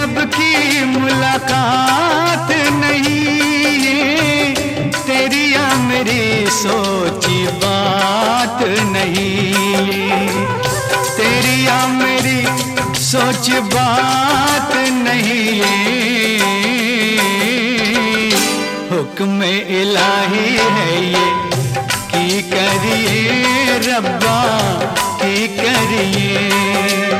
अब की मुलाकात नहीं, ये तेरी या मेरी सोची बात नहीं, ये तेरी या मेरी सोच बात नहीं, ये हुक्म इलाही है ये, की करिए रब्बा की करिए।